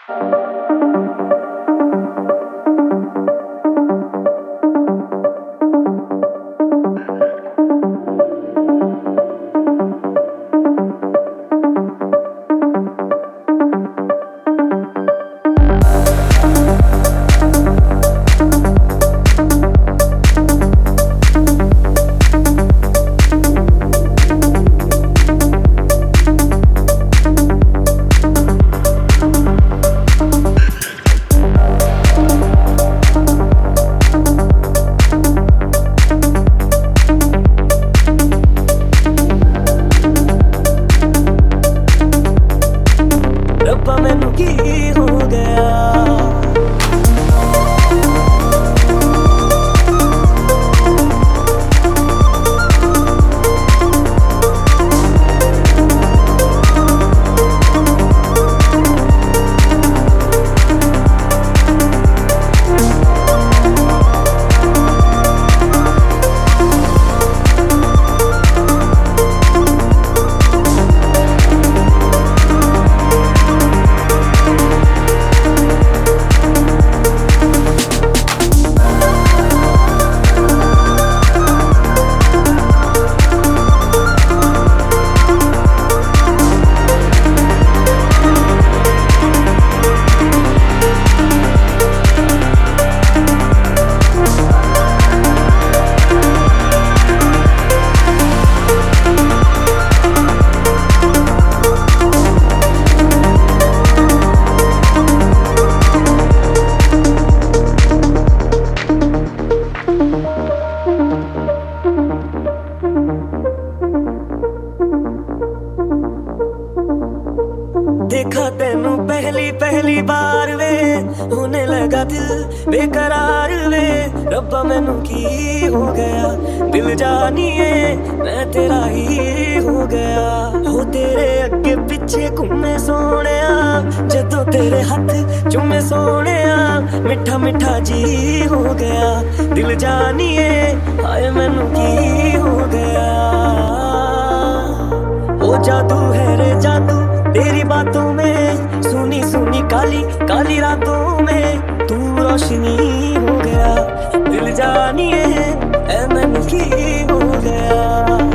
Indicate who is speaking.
Speaker 1: मैनू की हो गया। देखा तेनू पहली पहली बार वे, होने लगा दिल बेकरार वे। रब्बा मैनू की हो गया, दिल जानिए मैं तेरा ही हो गया। हो तेरे अगे पिछे घूमे सोनिया, जदों तेरे हाथ चूमे सोनिया। मिठा मिठा जी हो गया, दिल जानिए हाय मैनू की हो गया। ओ जादू है रे जादू तेरी बातों में, सुनी सुनी काली काली रातों में तू रोशनी हो गया। दिल जानिए ऐ मैनू की हो गया।